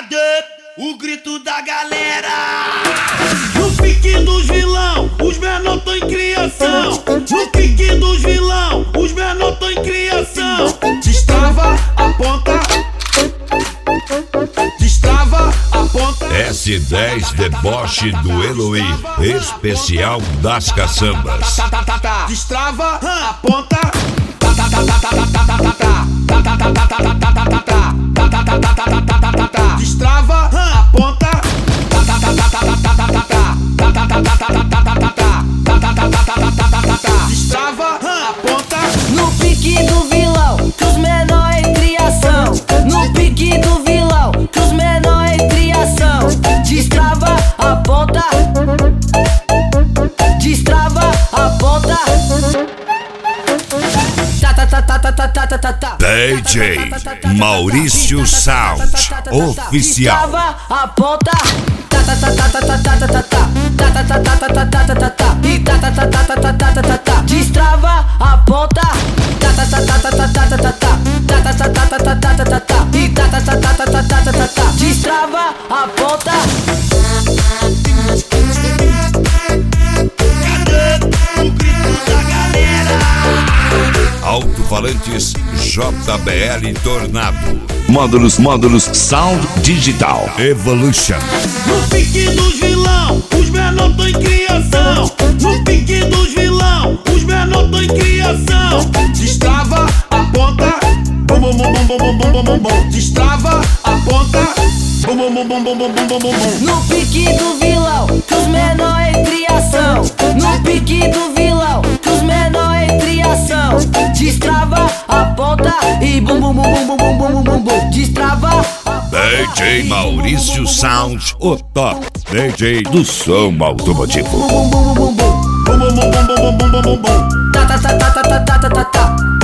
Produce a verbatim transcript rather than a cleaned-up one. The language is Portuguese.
Cadê o grito da galera? No pique dos vilão, os menor tão em criação. No pique dos vilão, os menor tão em criação. Destrava, aponta. Destrava, aponta. S dez Deboche do Eloy, especial das caçambas. Destrava, aponta. Destrava, aponta. Destrava, aponta. No pique do vilão, que os menor em criação. No pique do vilão, que os menor em criação. Destrava, aponta. Destrava, aponta. D J Maurício Sound Oficial. Destrava, aponta. Destrava, aponta. Destrava, aponta. Cadê o grito da galera? Alto-falantes J B L Tornado. Módulos, módulos Sound Digital Evolution. No pique dos vilão, os menor tão em criação. No pique dos vilão, os menor tão em criação. Destrava, aponta. Bum bum bum bum bum bum bum bum bum. Destrava, aponta. Bum bum bum bum bum bum bum bum bum. No pique do vilão, que os menor em criação. No pique do vilão, que os menor em criação. Destrava, aponta e bum bum bum bum bum bum bum bum bum. Destrava. D J Maurício Sound, o top D J do som automotivo. Bum bum bum bum bum bum. Bum bum bum bum bum bum bum bum. Ta ta ta ta ta ta ta ta ta.